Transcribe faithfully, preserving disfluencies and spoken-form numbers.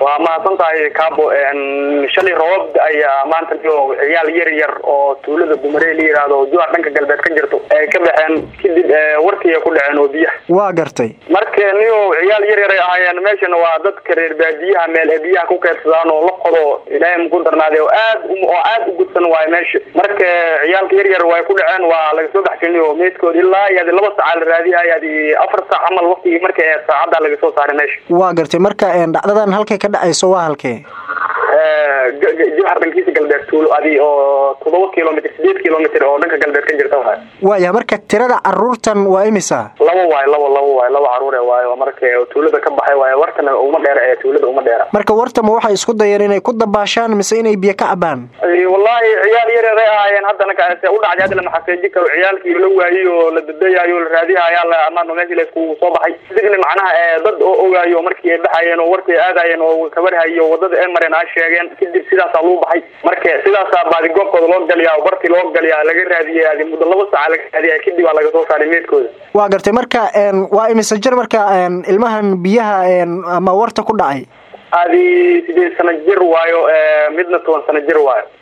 waa ma santahay kaabo een shalay roob ayaa maanta iyo ciyaal yar yar oo tuulada Bumareel yiraahdo juuc dhanka galbeed ka jirto ay ka baxeen kadib warkii ku dhaceen oo biyaha waa gartay marka niyo ciyaal yar yar ayaan meeshana waa dadka reer baadiyaha meel biyaha ku kaydsadaan oo la qodo ilaahay ku darnaaday oo aad oo aad u gudsan waay meesha marka ciyaalka yar yar way ku dhaceen waa laga soo baxshay oo meedkood ilaa yaadi laba saac la raadiyay yaadi afar saac amal waqti marka saacada laga soo saaray meesha waa gartay marka een dhacdadan halkay ka dhacayso waa halkee ee jihar dhankiisa galbeed tuulo adi oo todoba kiiloomitir sideed kiiloomitir oo dhanka galbeed ka jirta waay waa marka tirada caruurtan waa imisa laba waay laba laba waay laba caruur ee waay marka tuulada ka baxay waay wartana uma dheer ee tuulada uma dheer marka wartama waxay isku dayeen inay ku dabaashaan mise inay biyo ka cabaan ee wallahi ciyaal yar yar ayaan hadana ka u dhacay hadana ma xaqiijin karo ciyaalkii la waayay oo la dadayayo la raadiyayo la amaano meeshii la isku soo baxay sidii macnaha dad oo ogaayo markii ay baxayeen oo warkii aadayeen oo kabarhayo wadada ay mareen ay sheegeen kadib sidaas loo baxay marka sidaas baadi goobkooda loo galiyaa warti loo galiyaa laga raadiyay muddo laba saac laga raadiyay kadib waa laga soo saaray meedkooda waa gartay marka een waa imisa jir marka een ilmahan biyaha een ama warta ku dhacay adi sidii sano jir waayo midna toban sano jir waayo